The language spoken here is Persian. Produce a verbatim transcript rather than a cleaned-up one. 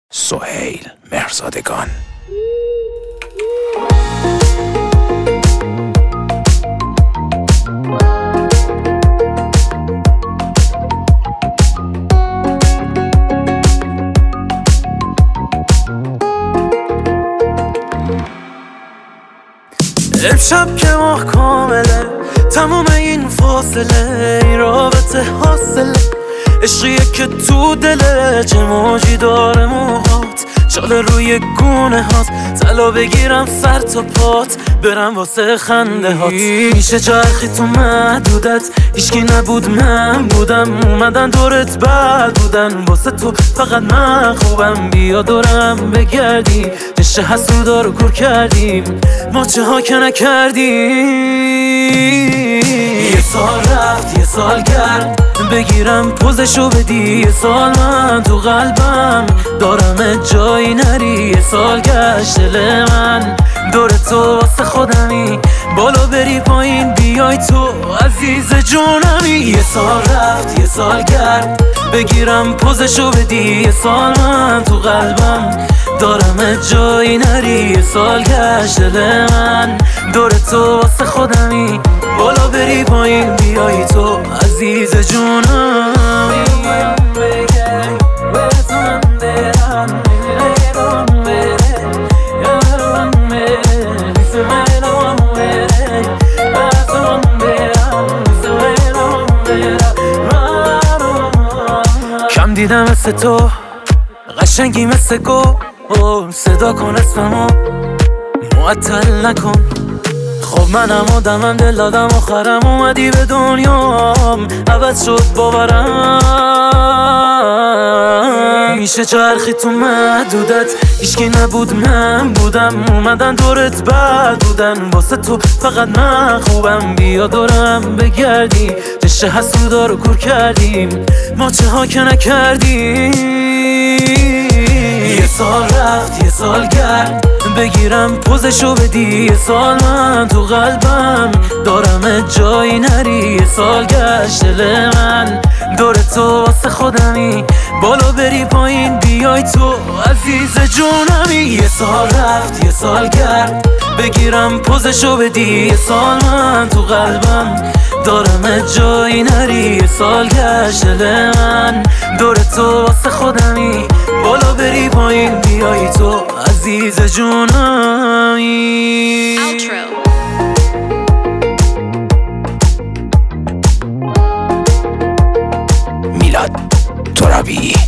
سهیل مهرزادگان. امشب که ماه کامله، تمام این فاصله این رابطه حاصله، عشقیه که تو دله چه موجی داره موهات، چاله روی گونه هات، طلا بگیرم سر تا پات، برم واسه خنده هات. میشه چرخی تو محدودت، هیچکی نبود من بودم، اومدن دورت بد بودن، واسه تو فقط من خوبم، بیا دورم بگردی، عشق حسودا رو کور کردیم، ما چه ها که نکردیم. یه سال رفت یه سال گرد، بگیرم پوزشو بدی، یه سال من تو قلبم دارم جایی نری، یه سال گشت دل من دور تو واسه خودمی، بالا بری پایین بیای تو عزیز جونمی. یه سال رفت یه سال گرد، بگیرم پوزشو بدی، یه سال من تو قلبم دارم جایی نری، یه سال گشت دل من دور تو واسه خودمی، بالا بری پایین بیای تو عزیز جونمی. کم دیدم مثل تو قشنگی مثل گل، صدا کن اسممو معطل نکن، خب منم آدمم دل دادم آخرم اومدی به دنیام، عوض شد باورم. میشه چرخی تو محدودت، هیچکی نبود من بودم، اومدن دورت بد بودن، واسه تو فقط من خوبم، بیا دورم بگردی، عشق حسودا رو کور کردیم، ما چه ها که نکردیم. یه سال رفت یه سال گرد، بگیرم پوزشو بدی، یه سال من تو قلبم دارم جایی نری، یه سال گشت دل من دور تو واسه خودمی، بالا بری پایین بیای تو عزیز جونمی. یه سال رفت یه سال گرد، بگیرم پوزشو بدی، یه سال من تو قلبم دارم جایی نری، یه سال گشت دل من دور تو واسه خودمی، بالا بری پایین بیای تو عزیز جونمی. میلاد ترابی.